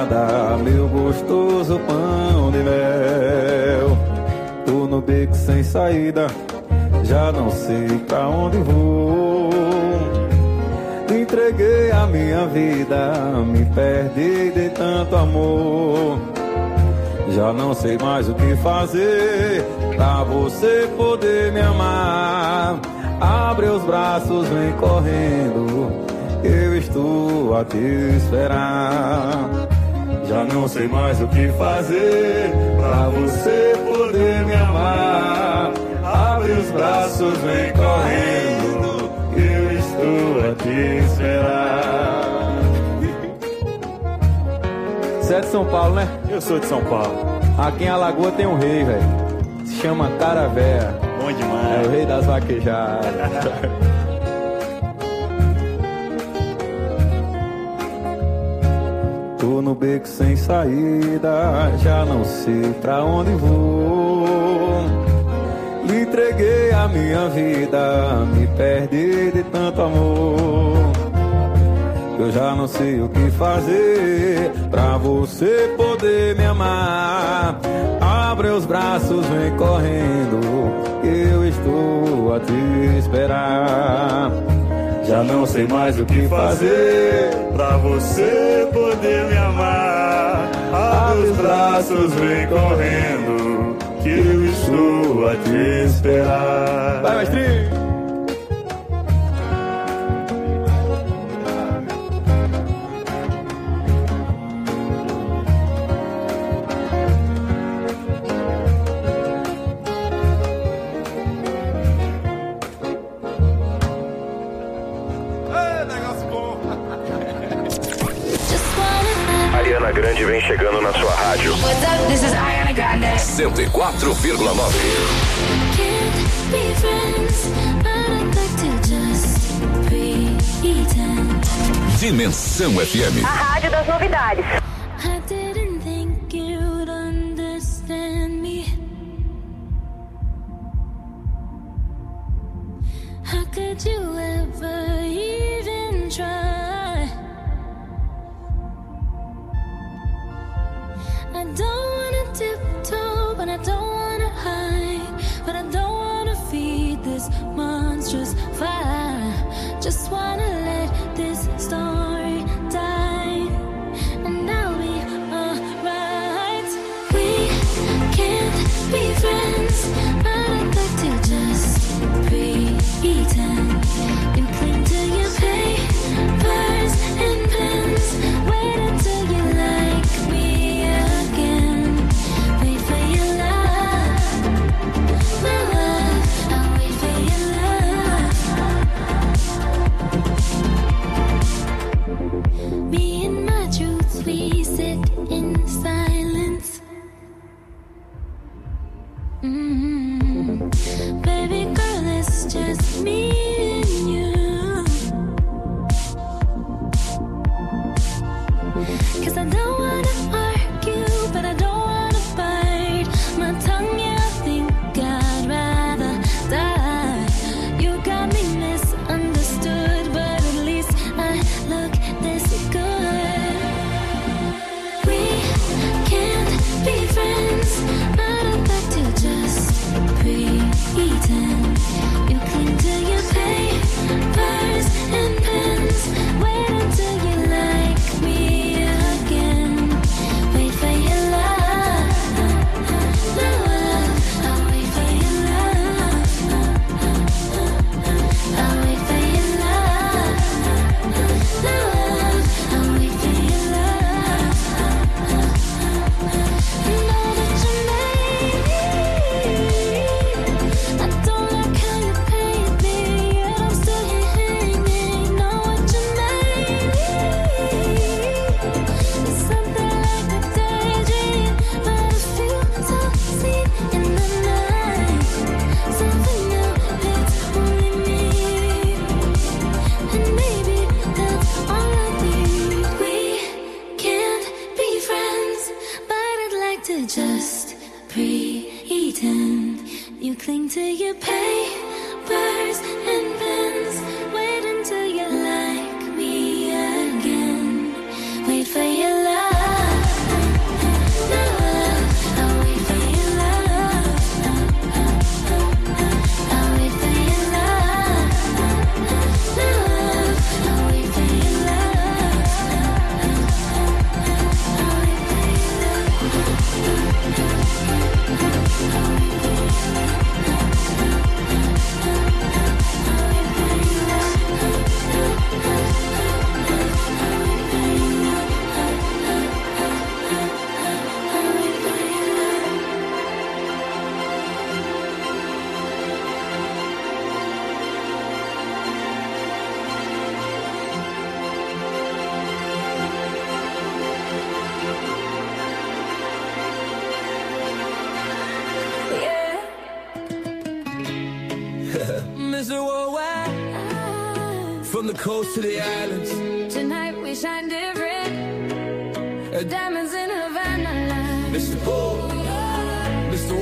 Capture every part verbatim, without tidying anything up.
amada, meu gostoso pão de mel. Tô no beco sem saída, já não sei pra onde vou. Entreguei a minha vida, me perdi de tanto amor. Já não sei mais o que fazer pra você poder me amar. Abre os braços, vem correndo, eu estou a te esperar. Já não sei mais o que fazer pra você poder me amar. Abre os braços, vem correndo, eu estou a te esperar. Você é de São Paulo, né? Eu sou de São Paulo. Aqui em Alagoas tem um rei, velho. Se chama Caravéia. Bom demais. É o rei das vaquejadas. Tô no beco sem saída, já não sei pra onde vou. Lhe entreguei a minha vida, me perdi de tanto amor. Eu já não sei o que fazer pra você poder me amar. Abre os braços, vem correndo, eu estou a te esperar. Já não sei mais o que fazer pra você poder me amar. Abre os braços, vem correndo, que eu estou a te esperar. Vai, mestrinho! Ariana Grande vem chegando na sua rádio. What's up? This is Ariana Grande. cento e quatro vírgula nove. Dimensão F M. A rádio das novidades. I didn't think you'd understand me. How could you ever even try? I don't wanna tiptoe, but I don't wanna hide. But I don't wanna feed this monstrous fire. Just wanna let this story die, and I'll be alright. We can't be friends, but I'd like to just pretend. You cling to your papers and pens. Wait until you like me again. Wait for your love, my love. I'll wait for your love. Me and my truths, we sit in silence. Mm-hmm. Baby girl, it's just me and you. 'Cause I don't wanna argue, but I don't wanna bite my tongue. Yeah, I think I'd rather die. You got me misunderstood, but at least I look this good. We can't be friends, but I'd like to just pretend. You cling to your papers and pens. Wait until you like me again. Wait for your love, love. I'll wait for your love. I'll wait for your love, love. I'll wait for your love. Know that you made me. I don't like how you paint me, yet I'm still here hanging. Know what you made me. It's something like a daydream, but I feel so seen in the night. Something new, it's only me, and maybe that's all I need. We can't be friends, but I'd like to just pretend. You cling to your papers and pens. Wait until you like me again. Wait for your love, From the coast to the islands. Tonight we shine different. Diamonds in Havana. Mister Bull, Mister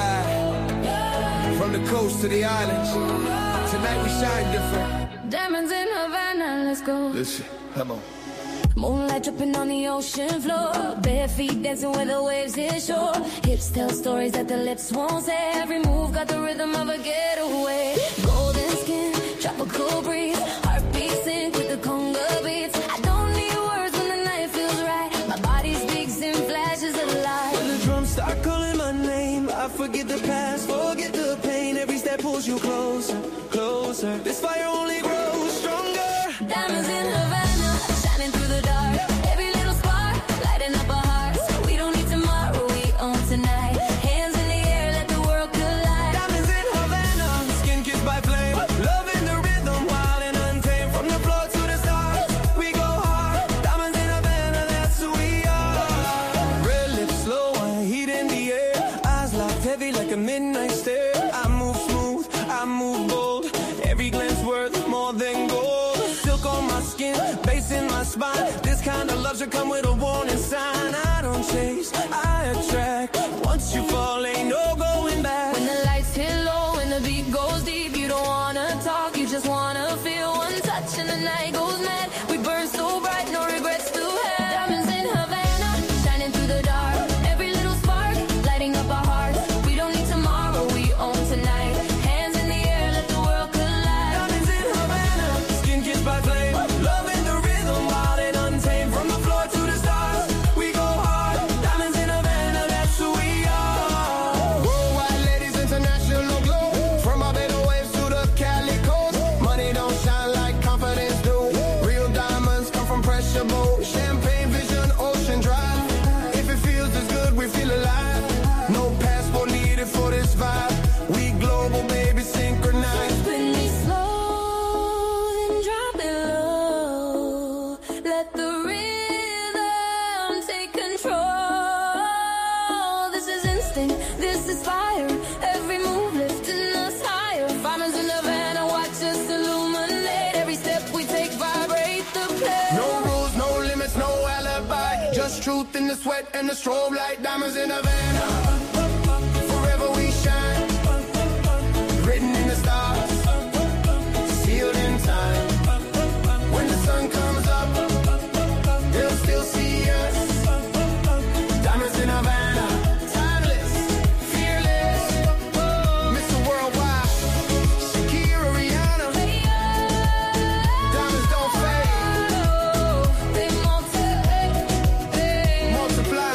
Worldwide. From the coast to the islands. Tonight we shine different. Diamonds in Havana, let's go. Listen, come on. Moonlight dripping on the ocean floor. Bare feet dancing where the waves hit shore. Hips tell stories that the lips won't say. Every move got the rhythm of a getaway. Golden skin, tropical breeze. Heartbeat sync with the conga beats. I don't need words when the night feels right. My body speaks in flashes of light. When the drums start calling my name, I forget the past, forget the pain. Every step pulls you closer, closer. This fire only grows stronger. Diamonds in Havana, shining through the dark. Every little spark, lighting up our hearts. We don't need tomorrow, we own tonight. Hands in the air, let the world collide. Diamonds in Havana, skin kissed by flame. Love in the rhythm, wild and untamed. From the floor to the stars, we go hard. Diamonds in Havana, that's who we are. Red lips, slow wine, heat in the air. Eyes locked heavy like a midnight stare. I move smooth, I move bold. Every glance worth more than gold. Silk on my skin, bass in my spine. This kind of love should come with a warning sign. I don't chase, I attract. Once you fall, ain't no going back. When the lights hit low and the beat goes deep, you don't wanna talk, you just wanna feel one touch and the night goes mad. We burn so bright, no regrets to have. Diamonds in Havana, shining through the dark. Every little spark, lighting up our hearts. We don't need tomorrow, we own tonight. Hands in the air, let the world collide. Diamonds in Havana, skin kissed by flame. Love in the rhythm, wild and untamed. From the floor to the stars, we go hard. Diamonds in Havana, that's who we are. Worldwide ladies, international glow. From Barbados waves to the Cali coast. Money don't shine like confidence do. Real diamonds come from pressure boat. Champagne vision, ocean drive. If it feels as good, we feel alive. No passport needed for this vibe. We global, baby, synchronized. Spin me slow, then drop it low. Let the rhythm take control. This is instinct, this is fire. Every move lifting us higher. Diamonds in Havana, watch us illuminate. Every step we take, vibrate the place. No rules, no limits, no alibi. Just truth in the sweat and the strobe light. Diamonds in Havana. Forever we shine. Written in the stars. Sealed in time. When the sun comes up, they'll still see us. Diamonds in Havana. Timeless, fearless. Mister Worldwide. Shakira, Rihanna. Diamonds don't fade. They multiply. Multiply.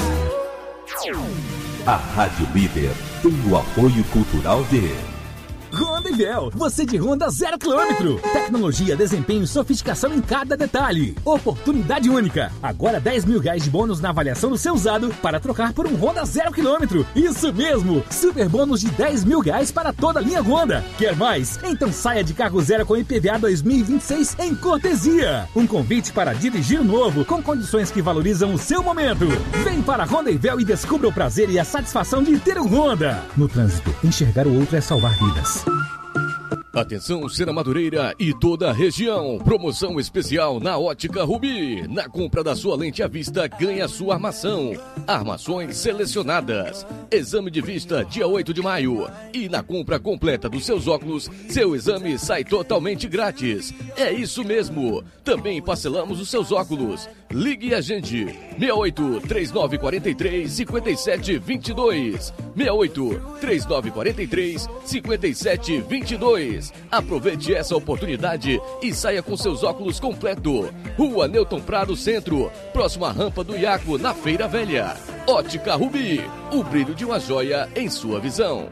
A Rádio Líder tem o apoio cultural de Honda e Véu, você de Honda zero quilômetro. Tecnologia, desempenho e sofisticação em cada detalhe. Oportunidade única. Agora dez mil reais de bônus na avaliação do seu usado para trocar por um Honda zero quilômetro. Isso mesmo, super bônus de dez mil reais para toda a linha Honda. Quer mais? Então saia de carro zero com I P V A dois mil e vinte e seis em cortesia. Um convite para dirigir novo com condições que valorizam o seu momento. Vem para a Honda e Véu e descubra o prazer e a satisfação de ter um Honda. No trânsito, enxergar o outro é salvar vidas. Atenção, Sena Madureira e toda a região. Promoção especial na Ótica Rubi. Na compra da sua lente à vista, ganha sua armação. Armações selecionadas. Exame de vista dia oito de maio. E na compra completa dos seus óculos, seu exame sai totalmente grátis. É isso mesmo. Também parcelamos os seus óculos. Ligue a gente. seis oito três nove quatro três cinco sete dois dois. seis oito três nove quatro três cinco sete dois dois. Aproveite essa oportunidade e saia com seus óculos completo. Rua Newton Prado Centro, próxima à rampa do Iaco, na Feira Velha. Ótica Rubi, o brilho de uma joia em sua visão.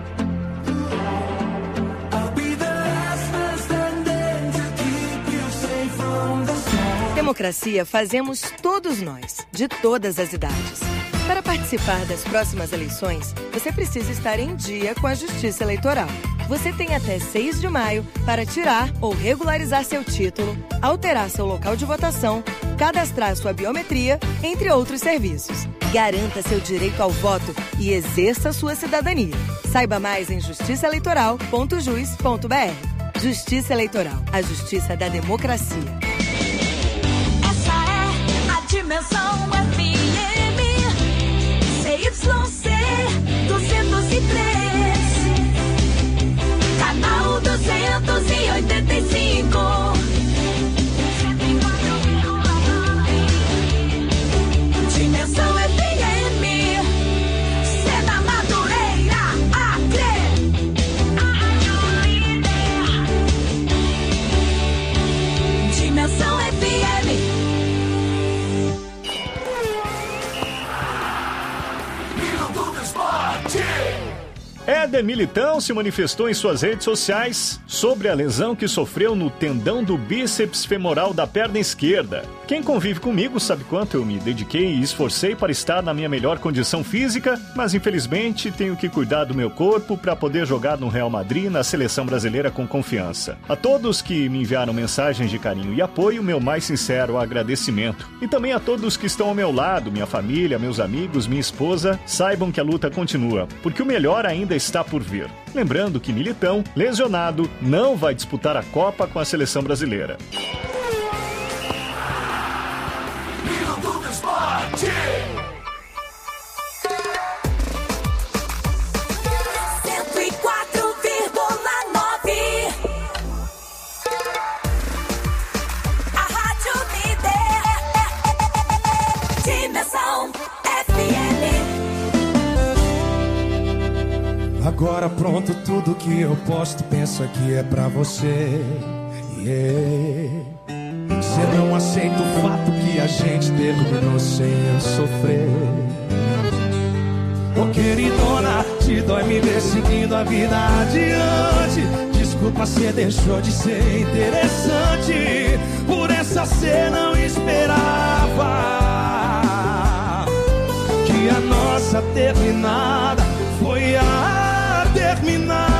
Democracia fazemos todos nós, de todas as idades. Para participar das próximas eleições, você precisa estar em dia com a Justiça Eleitoral. Você tem até seis de maio para tirar ou regularizar seu título, alterar seu local de votação, cadastrar sua biometria, entre outros serviços. Garanta seu direito ao voto e exerça sua cidadania. Saiba mais em justiça eleitoral ponto jus ponto b r. Justiça Eleitoral, a justiça da democracia. Essa é a Dimensão F M, C Y C duzentos e três, canal duzentos e oitenta e cinco. Dimensão F M, Cena Madureira, Acre. Dimensão F M. Éder Militão se manifestou em suas redes sociais sobre a lesão que sofreu no tendão do bíceps femoral da perna esquerda. Quem convive comigo sabe quanto eu me dediquei e esforcei para estar na minha melhor condição física, mas infelizmente tenho que cuidar do meu corpo para poder jogar no Real Madrid na seleção brasileira com confiança. A todos que me enviaram mensagens de carinho e apoio, meu mais sincero agradecimento. E também a todos que estão ao meu lado, minha família, meus amigos, minha esposa, saibam que a luta continua, porque o melhor ainda está por vir. Lembrando que Militão, lesionado, não vai disputar a Copa com a seleção brasileira. cento e quatro vírgula nove. A Rádio Líder. Dimensão F M. Agora pronto, tudo que eu posto, penso que é pra você. Yeah. Você não aceita o fato que a gente terminou sem eu sofrer. Ô queridona, te dói me ver seguindo a vida adiante. Desculpa, cê deixou de ser interessante. Por essa cê não esperava que a nossa terminada foi a terminada.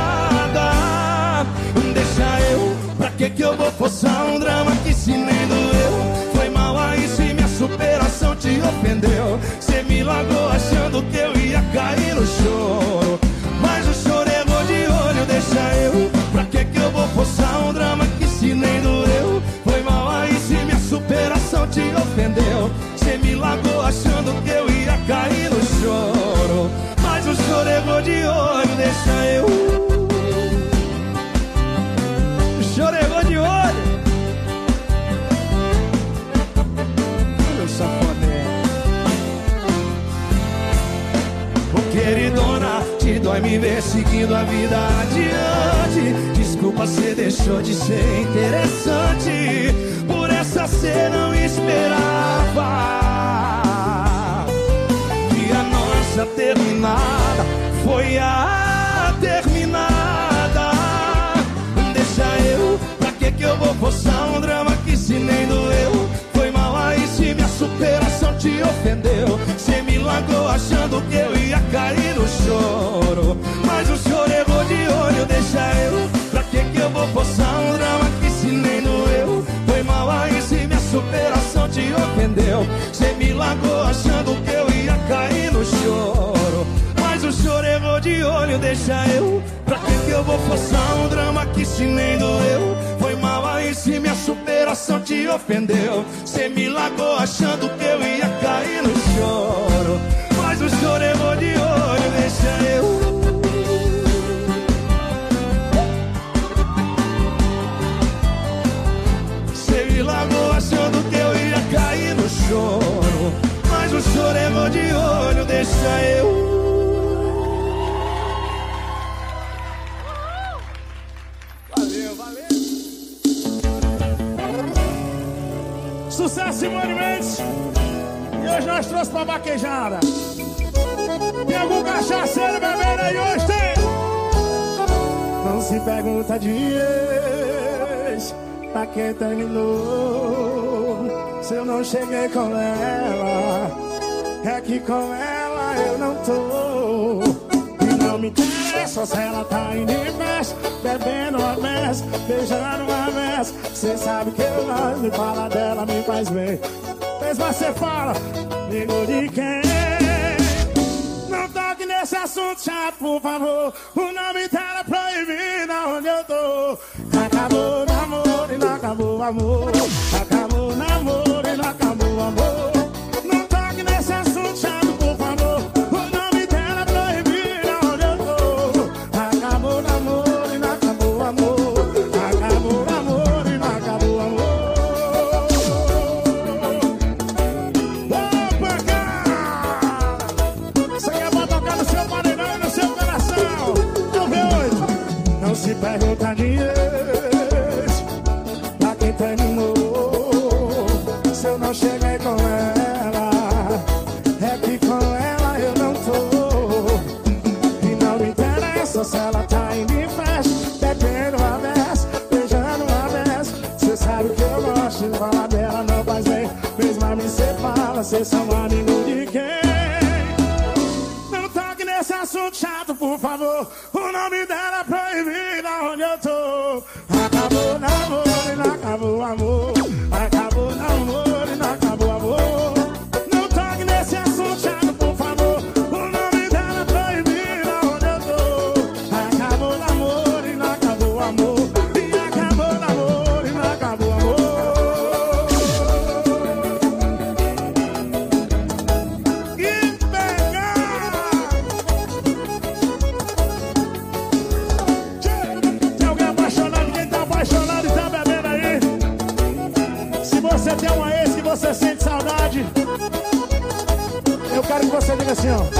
Deixa eu, pra que que eu vou forçar um drama que se nem doeu? Foi mal aí se minha superação te ofendeu. Cê me largou achando que eu ia cair no choro, mas o choro errou de olho. Deixa eu, pra que que eu vou forçar um drama que se nem doeu? Foi mal aí se minha superação te ofendeu. Cê me largou achando que eu ia cair no choro, mas o choro errou de olho. Deixa eu, chorou de olho. Meu safoné. Ô queridona, te dói me ver seguindo a vida adiante. Desculpa, cê deixou de ser interessante. Por essa cê não esperava que a nossa terminada foi a terminada. Pra que que eu vou forçar um drama que se nem doeu? Foi mal aí se minha superação te ofendeu. Cê me largou achando que eu ia cair no choro, mas o choro errou de olho. Deixa eu, pra que que eu vou forçar um drama que se nem doeu? Foi mal aí se minha superação te ofendeu. Cê me largou achando que eu ia cair no choro, mas o choro errou de olho. Deixa eu, pra que que eu vou forçar um drama que se nem doeu? Foi mal aí se minha superação te ofendeu. Cê me largou achando que eu ia cair no choro, mas o choro errou de olho. Deixa eu, cê me largou achando que eu ia cair no choro, mas o choro errou de olho. Deixa eu. Sucesso, Simone Mendes. E hoje nós trouxemos pra vaquejada. Tem algum cachaceiro bebendo aí hoje? Tem? Não se pergunta de ex, pra quem terminou. Se eu não cheguei com ela, é que com ela eu não tô. Não me interessa se ela tá indo em festa, bebendo uma mesa, beijando uma mesa. Cê sabe que eu não me fala dela, me faz bem. Mas você fala, amigo de quem? Não toque nesse assunto chato, por favor. O nome dela é proibido onde eu tô. Acabou o namoro e não acabou o amor. Acabou o namoro e não acabou o amor. Não toque nesse assunto chato, por favor. O nome dela é proibido onde eu tô. Acabou o namoro e não acabou o amor. Acabou o namoro e não acabou o amor. Opa, cara! Isso aqui é pra tocar no seu paredão e no seu coração. Vamos ver hoje. Não se pergunta de ex pra quem terminou. Se eu não cheguei com ela, é que com ela eu não tô. E não me interessa se ela tá indo em festa, bebendo uma vez, beijando uma vez. Cê sabe que eu gosto de falar dela, não faz bem. Mesmo a mim cê fala, cê são amigo de quem? Não toque nesse assunto chato, por favor. O nome dela é proibido onde eu tô. Acabou o namoro e não acabou o amor. Acabou o namoro e não acabou o amor. Não toque nesse assunto chato, por favor. O nome dela é proibido onde eu tô. Acabou o namoro e não acabou o amor. E acabou o namoro e não acabou o amor. Que pegar! Tem alguém apaixonado? Quem tá apaixonado e tá bebendo aí? Se você tem uma ex que você sente saudade, eu quero que você diga assim, ó.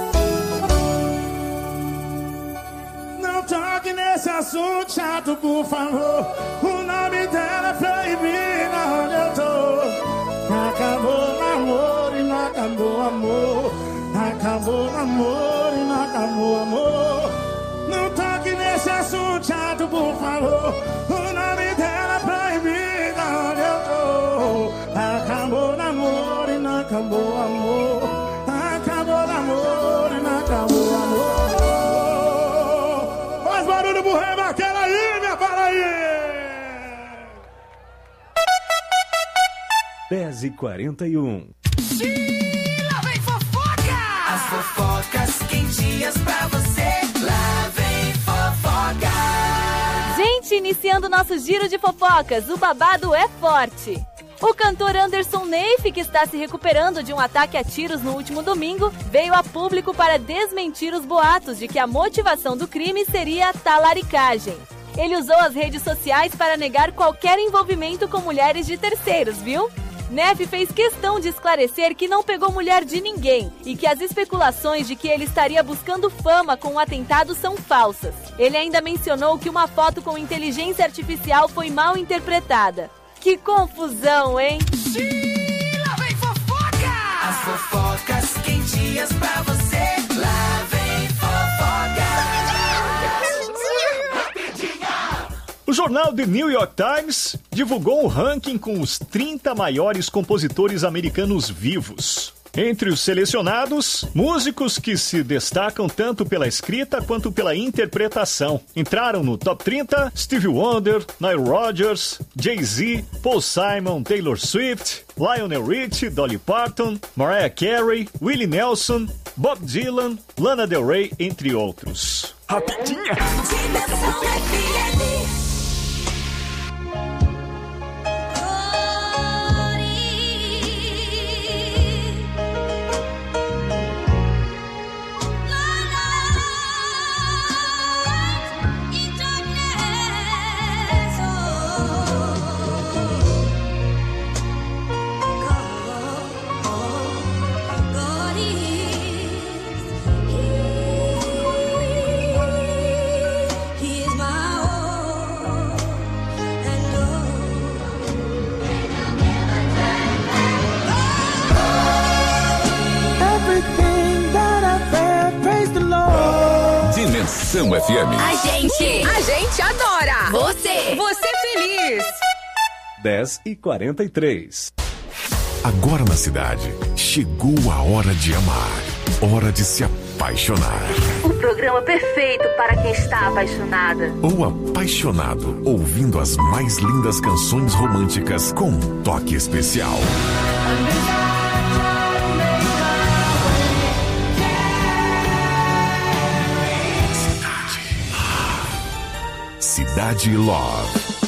Não toque nesse assunto chato, por favor. O nome dela é proibido onde eu tô. Acabou o namoro e não acabou o amor. Acabou o namoro e não acabou o amor. Não toque nesse assunto chato, por favor. O nome dela é proibido onde eu tô. Acabou o namoro e não acabou o amor. Acabou o namoro e não acabou o amor. Faz barulho pro rei daquela aí, minha Paraíba! dez e quarenta e um. Lá vem fofoca! As fofocas quentinhas pra você. Lá vem fofoca! Gente, iniciando nosso giro de fofocas, o babado é forte. O cantor Anderson Neif, que está se recuperando de um ataque a tiros no último domingo, veio a público para desmentir os boatos de que a motivação do crime seria a talaricagem. Ele usou as redes sociais para negar qualquer envolvimento com mulheres de terceiros, viu? Neff fez questão de esclarecer que não pegou mulher de ninguém e que as especulações de que ele estaria buscando fama com o atentado são falsas. Ele ainda mencionou que uma foto com inteligência artificial foi mal interpretada. Que confusão, hein? Lá vem fofoca! As fofocas quentinhas pra você. Lá vem fofoca! O jornal The New York Times divulgou um ranking com os trinta maiores compositores americanos vivos. Entre os selecionados, músicos que se destacam tanto pela escrita quanto pela interpretação. Entraram no top trinta Stevie Wonder, Nile Rodgers, Jay-Z, Paul Simon, Taylor Swift, Lionel Richie, Dolly Parton, Mariah Carey, Willie Nelson, Bob Dylan, Lana Del Rey, entre outros. Rapidinha! Dimensão F M. A gente, a gente adora. Você, você feliz. dez e quarenta e três. Agora na cidade, chegou a hora de amar. Hora de se apaixonar. O programa perfeito para quem está apaixonada. Ou apaixonado, ouvindo as mais lindas canções românticas com um toque especial. Cidade Love.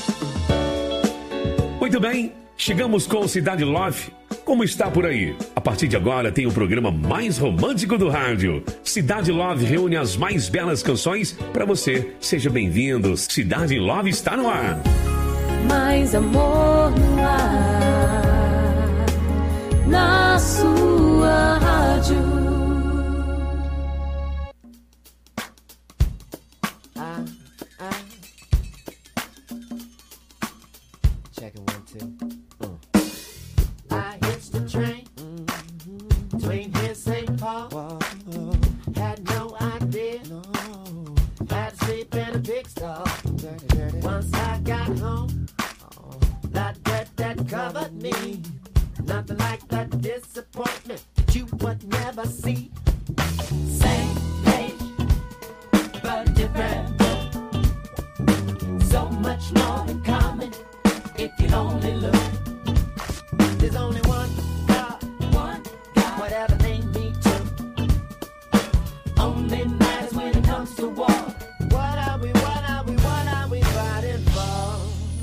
Muito bem, chegamos com o Cidade Love. Como está por aí? A partir de agora tem o programa mais romântico do rádio. Cidade Love reúne as mais belas canções para você. Seja bem-vindo. Cidade Love está no ar. Mais amor no ar, na sua rádio. Ah, ah. Check it, one, two. Uh. I hitched the train mm-hmm. between here and Saint Paul. Whoa, whoa. Had no idea. No. Had to sleep in a big stall. Dirty, dirty. Once I got home, oh. that dirt that covered me. Nothing like that disappointment that you would never see. Same page, but different. So much more in common if you only look. There's only one God, one God, whatever they need to. Only matters when it comes to war. What are we, what are we, what are we fighting for?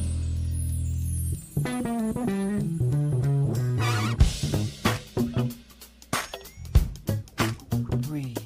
Breathe.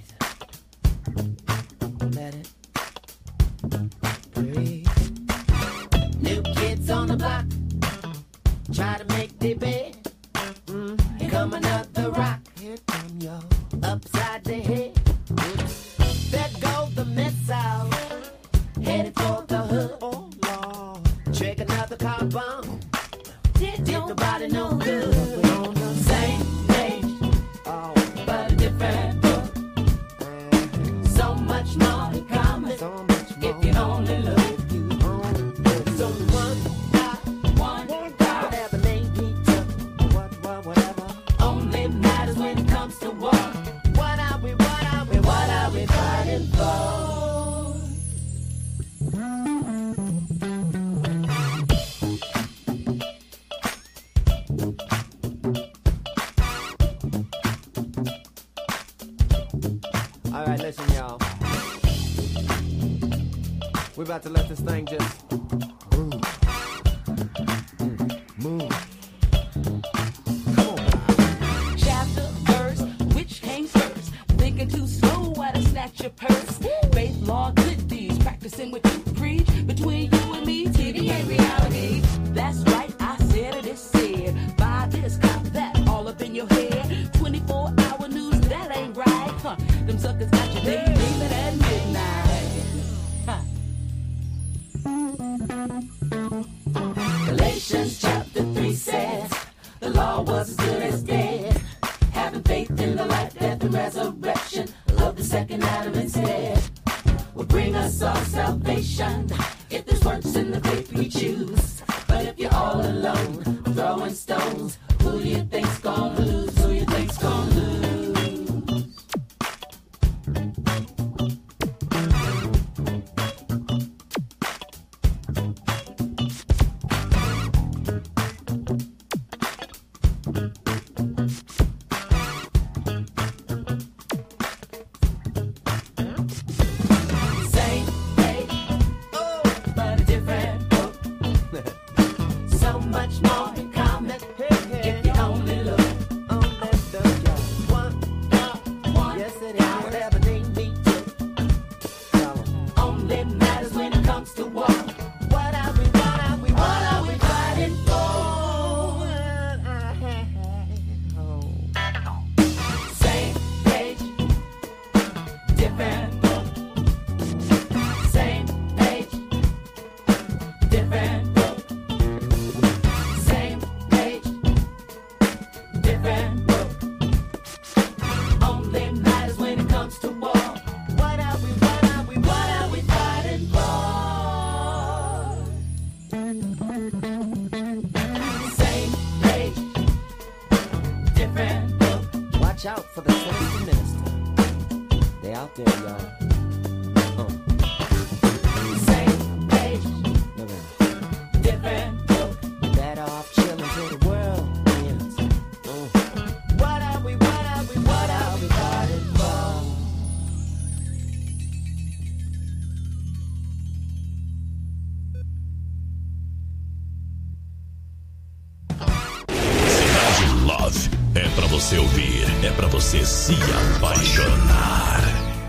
Let it breathe. New kids on the block try to make their bed. Mm. Here come another rock. Here come your upside the head. There go the missile, headed for the hood. Oh Lord, check another car bomb. Did nobody know good? We're on the same page, oh, but a different book. So much more in common, so much more. If you only look. So one God, one God, whatever they need to, what, what, whatever. Only matters when it comes to war. What are we, what are we, what are we fighting for? All right, listen, y'all. We're about to let this thing just move. Mm, move. Come on. Chapter, verse, which came first? Thinking too slow, why to snatch your purse? Faith, law, good deeds, practicing what you preach. Between you and me, T V ain't reality. That's right, I said it, it's said. Buy this, cop that, all up in your head. twenty-four hour news, that ain't right. Huh. Them suckers got you daydreaming at midnight. Huh. Galatians chapter three says, the law was as good as dead. Having faith in the life, death, and resurrection of the second Adam instead will bring us all salvation. If there's works in the faith we choose. But if you're all alone, throwing stones, who do you think's gonna lose? Who you think's gonna lose? Same page, oh, but a different book. So much more in common if you only look. Only look, y'all. One God, one yes, it is. God, whatever they need to. Only matters when it comes to war. What are we, what are we, what are we fighting for? Same page, different book. Same page, different book. Same page, different book. Only matters when it comes to war. What are we, what are we, what are we fighting for? Same page, different book. Watch out for the sinister minister. They out there, y'all. Uh. Same page, No, no. different book. Better off chilling till the world ends. Uh. What are we, what are we, what are we fighting for? você se apaixonar.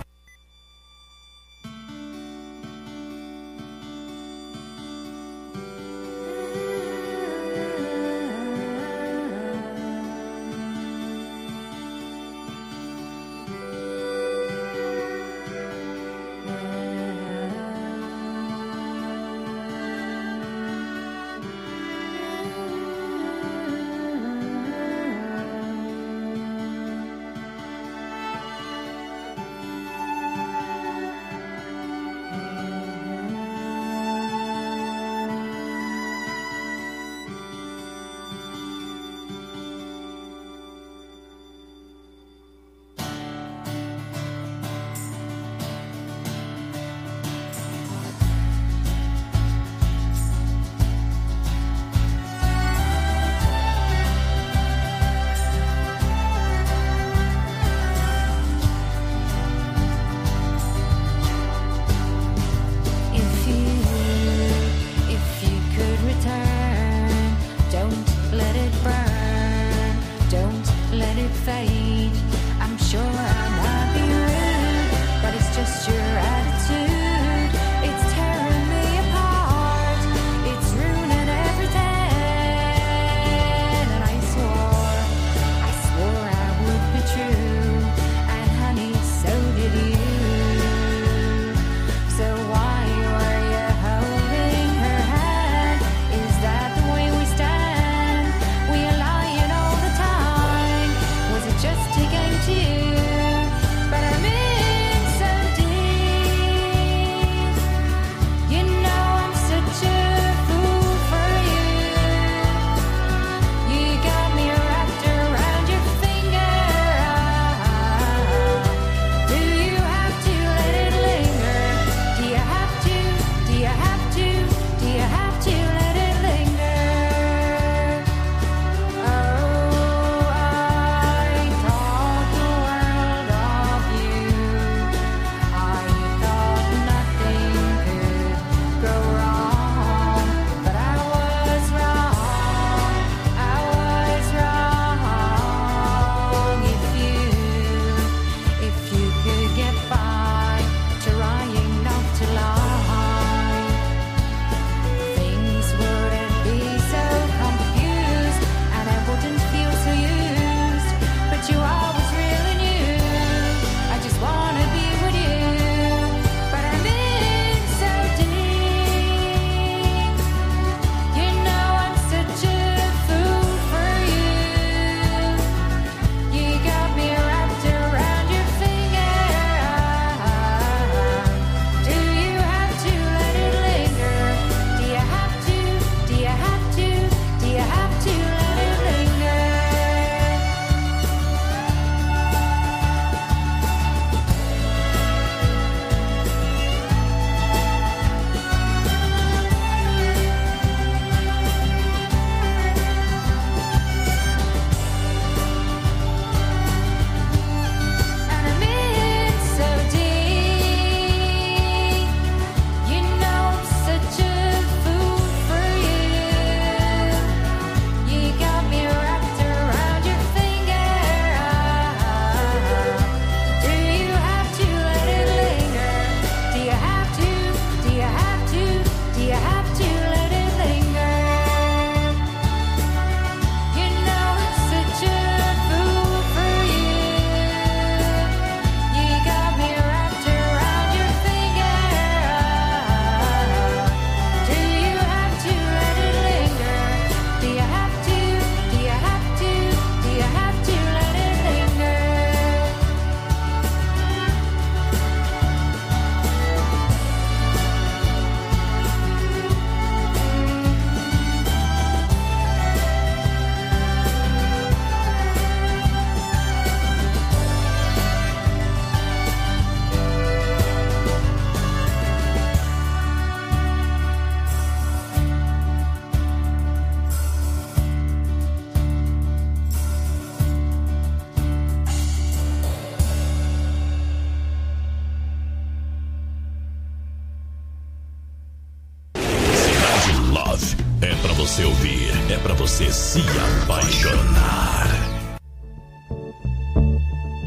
você ouvir, é pra você se apaixonar.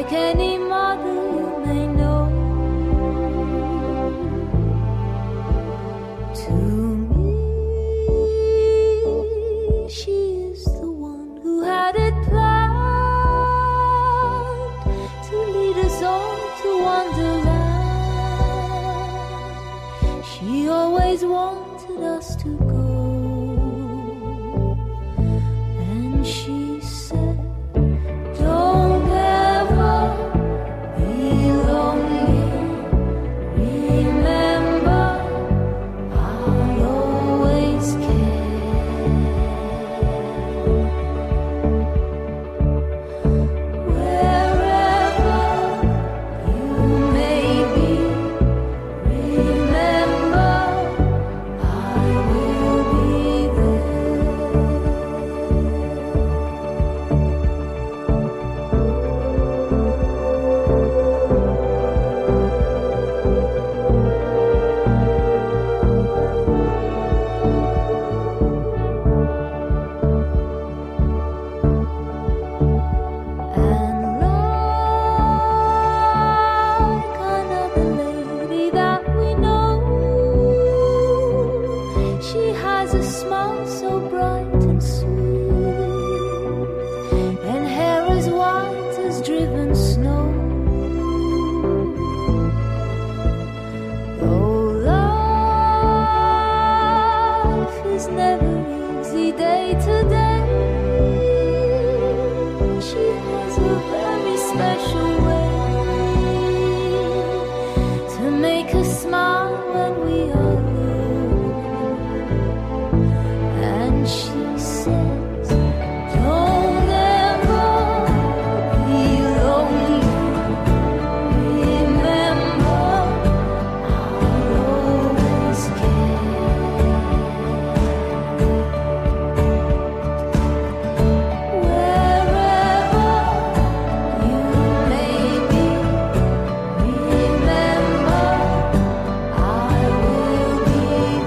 like any mother you may know. To me, she is the one who had it planned to lead us all to wonderland. She always wanted us to go. She said, don't ever be lonely. Remember, I'll always care. Wherever you may be, remember, I will be there. She has a smile so bright and sweet, and hair as white as driven snow. Though life is never easy day to day, she has a very special way to make us smile when we are low. And she says, don't ever be lonely. Remember, I'll always care. Wherever you may be, remember, I will be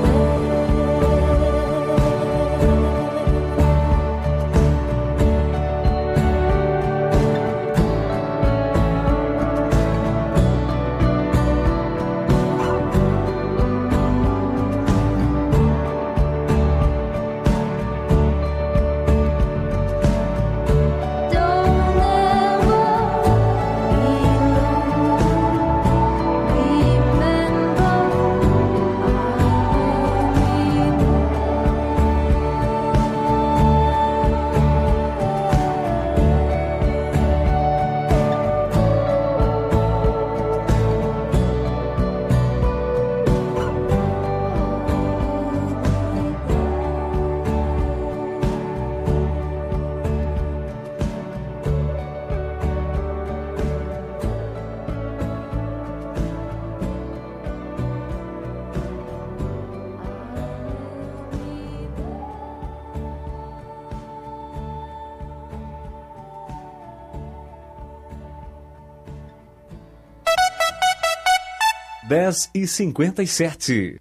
dez e cinquenta e sete.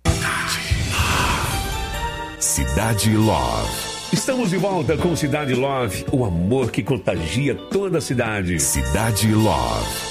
Cidade Love. Estamos de volta com Cidade Love, o amor que contagia toda a cidade. Cidade Love.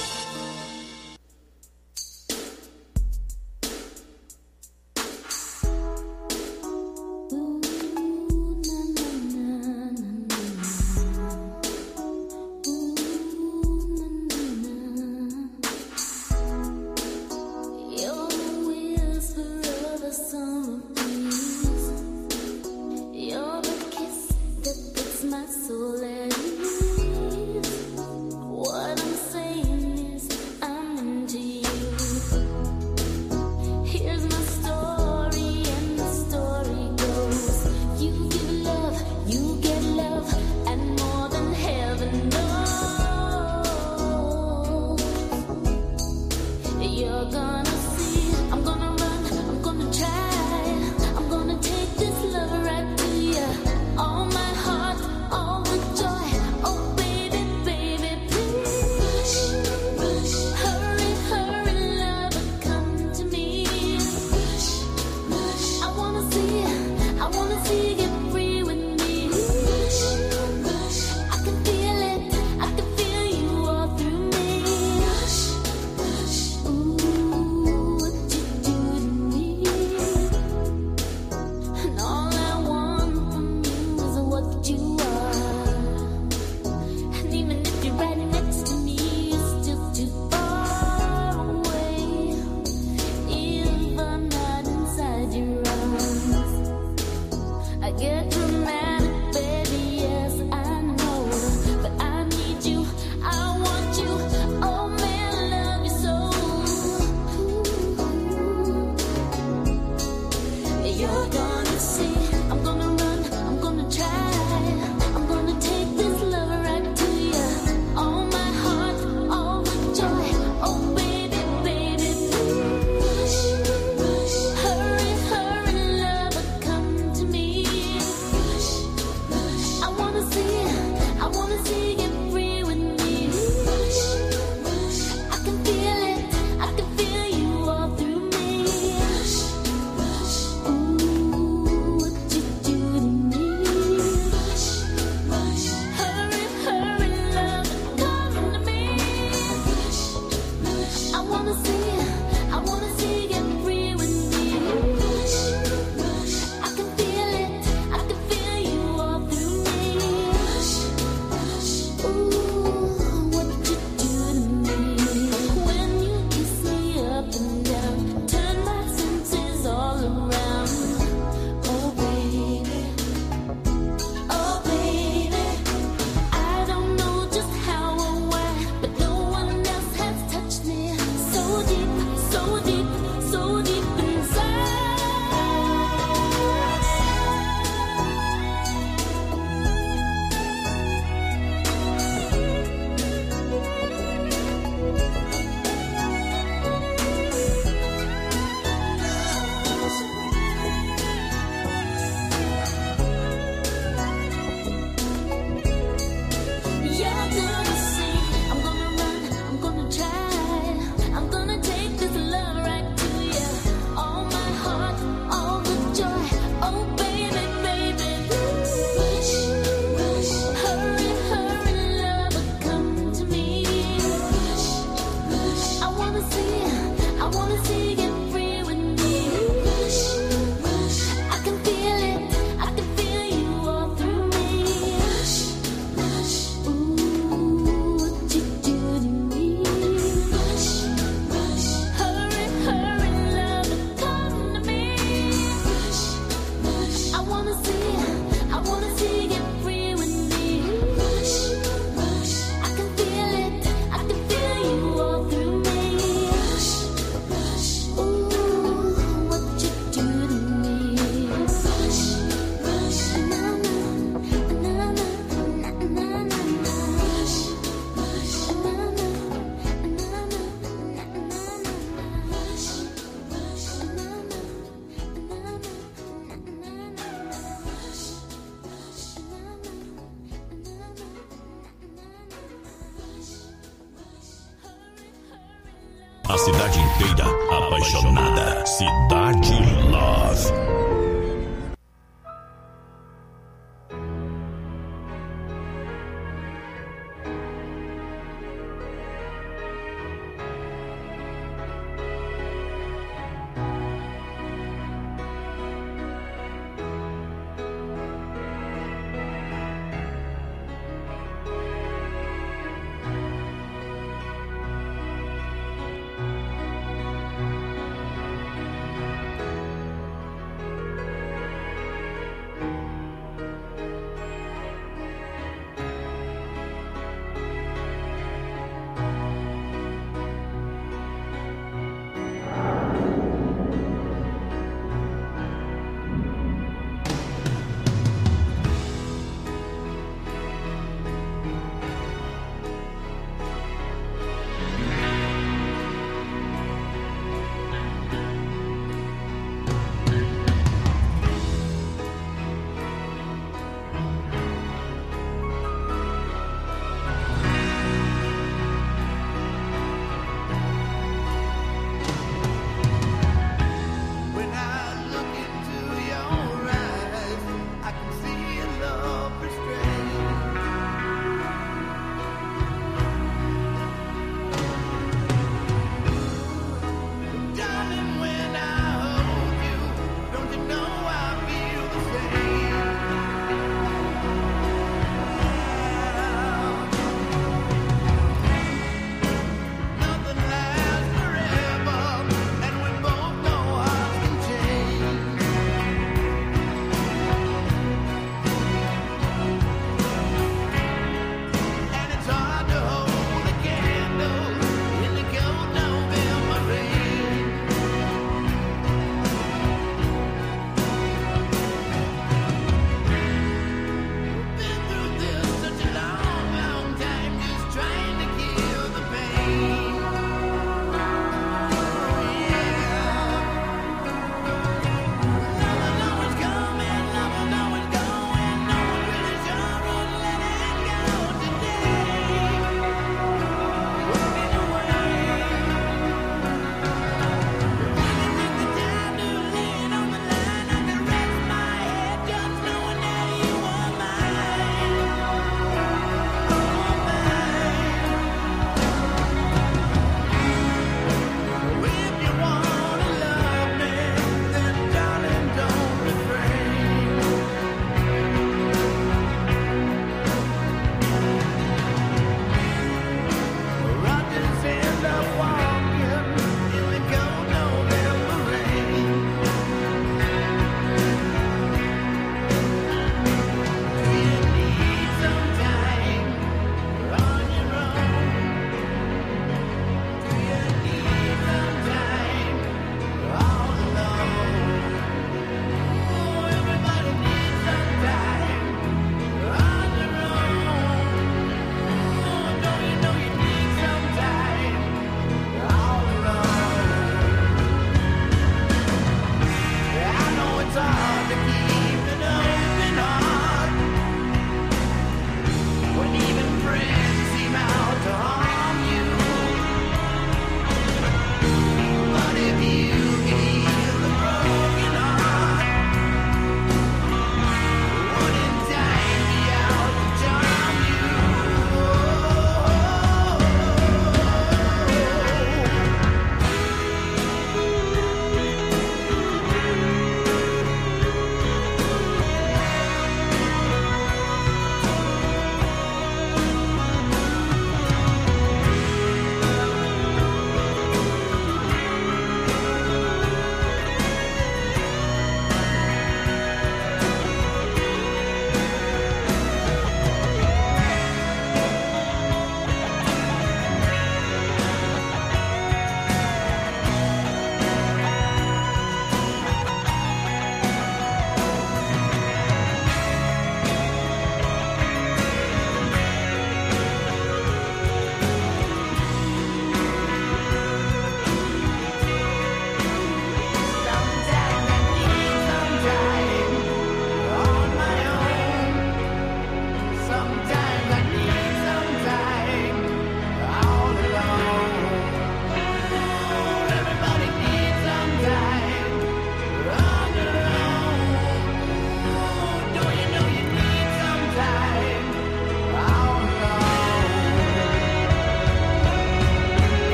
Your whisper of a summer breeze. You're the kiss that puts my soul at ease. What I'm saying A cidade inteira apaixonada. Cidade Love.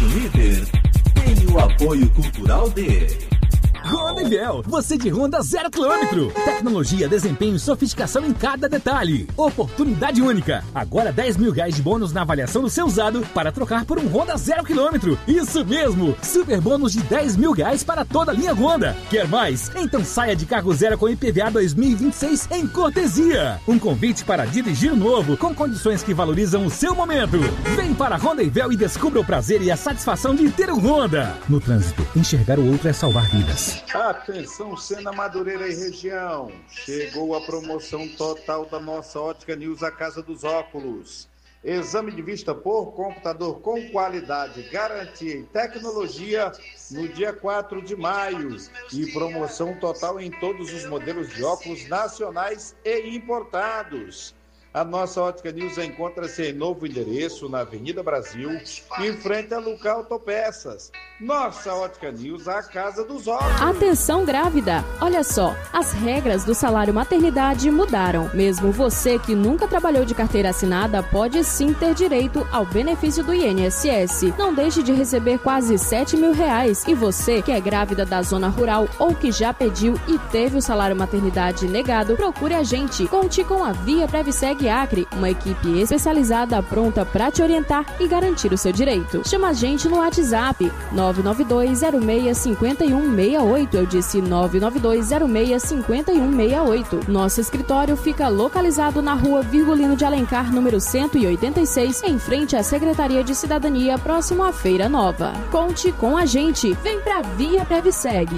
Rádio Líder tem o apoio cultural de... Honda e Véu, você de Honda zero quilômetro. Tecnologia, desempenho e sofisticação em cada detalhe. Oportunidade única. Agora dez mil reais de bônus na avaliação do seu usado para trocar por um Honda zero quilômetro. Isso mesmo, super bônus de dez mil reais para toda a linha Honda. Quer mais? Então saia de carro zero com I P V A dois mil e vinte e seis em cortesia. Um convite para dirigir novo com condições que valorizam o seu momento. Vem para Honda e Véu e descubra o prazer e a satisfação de ter um Honda. No trânsito, enxergar o outro é salvar vidas. Atenção, Sena Madureira e região. Chegou a promoção total da nossa Ótica News, a Casa dos Óculos. Exame de vista por computador com qualidade, garantia e tecnologia no dia quatro de maio. E promoção total em todos os modelos de óculos nacionais e importados. A nossa Ótica News encontra-se em novo endereço na Avenida Brasil, em frente a Lucar Autopeças. Nossa Ótica News, a casa dos óculos. Atenção grávida! Olha só, as regras do salário maternidade mudaram. Mesmo você que nunca trabalhou de carteira assinada pode sim ter direito ao benefício do I N S S. Não deixe de receber quase sete mil reais. E você que é grávida da zona rural ou que já pediu e teve o salário maternidade negado, procure a gente. Conte com a Via Previseg Acre, uma equipe especializada pronta para te orientar e garantir o seu direito. Chama a gente no WhatsApp nove nove dois zero seis cinco um seis oito. Eu disse nove nove dois zero seis cinco um seis oito. Nosso escritório fica localizado na rua Virgulino de Alencar, número cento e oitenta e seis, em frente à Secretaria de Cidadania, próximo à Feira Nova. Conte com a gente. Vem pra Via Previseg.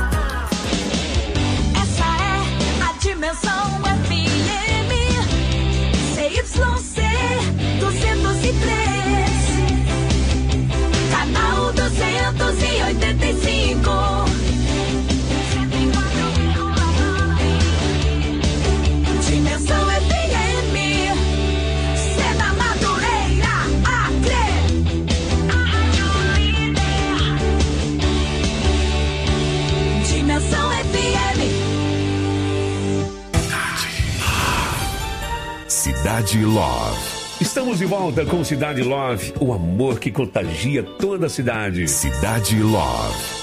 Essa é a Dimensão F M C Y C duzentos e três, canal duzentos e oitenta e cinco. Dimensão F M, Sena Madureira, Acre. Dimensão F M. Cidade Love. Estamos de volta com Cidade Love, o amor que contagia toda a cidade. Cidade Love.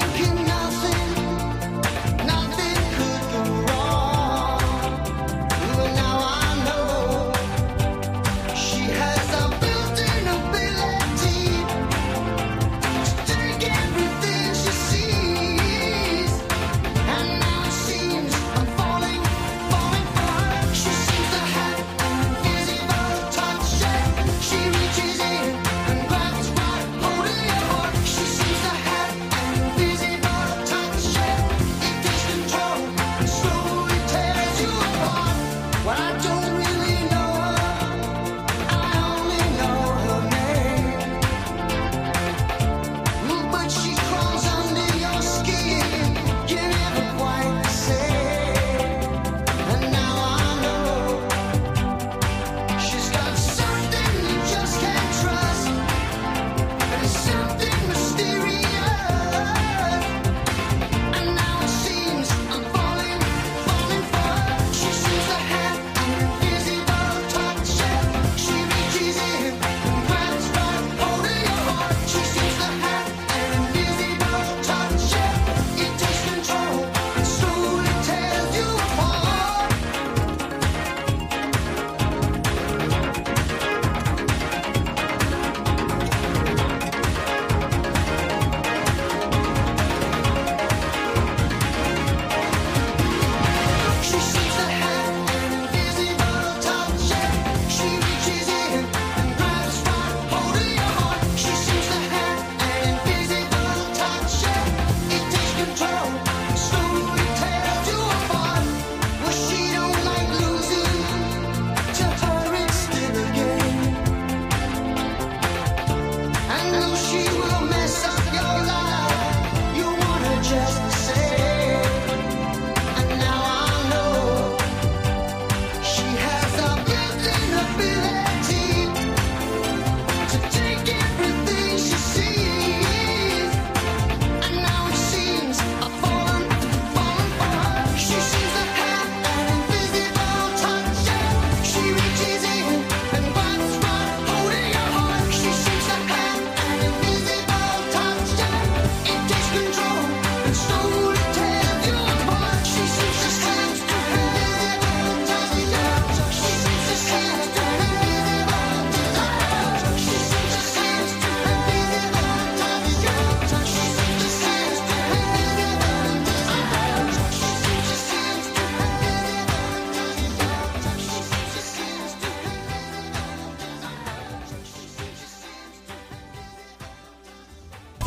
Nothing could go wrong.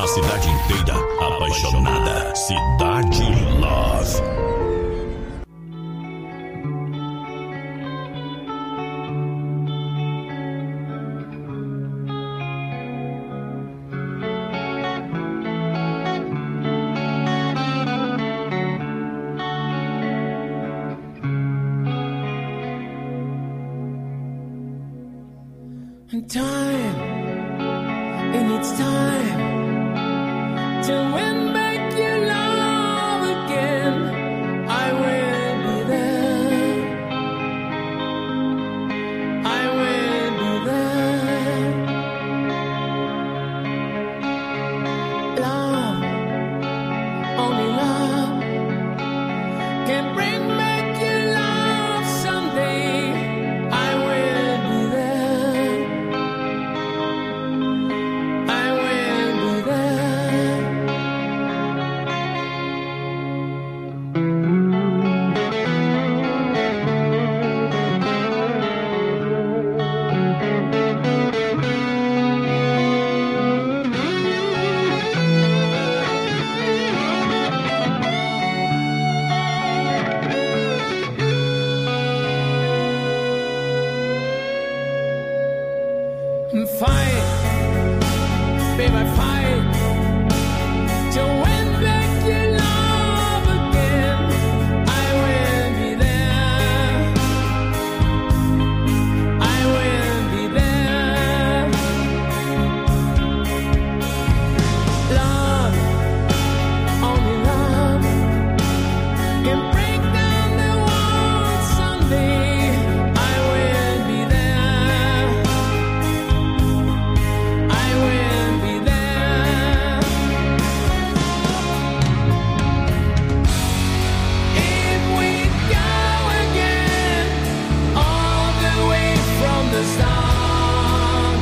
A cidade inteira apaixonada. Cidade Love. Time, it needs time to win back your love again. I will be there. I will be there. Love, only love can bring back your love someday. I will be there. I will be there. Fight, baby, fight to win back your love again. I will be there. I will be there. Love, only love can break down the walls someday. I will be there. I will be there. If we go again, all the way from the start,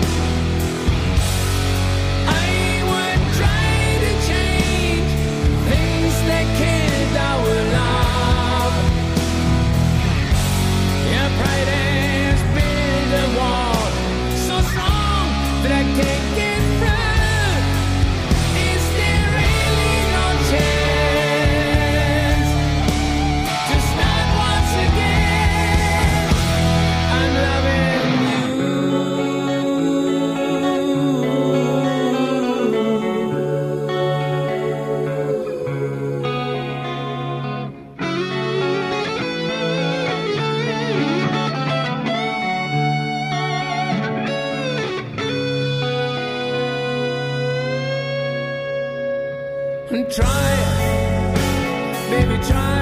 I would try to change things that killed our love. Your pride has built a wall so strong that I can't get through. Is there really no chance to start once again? I'm loving you. Try, baby, try.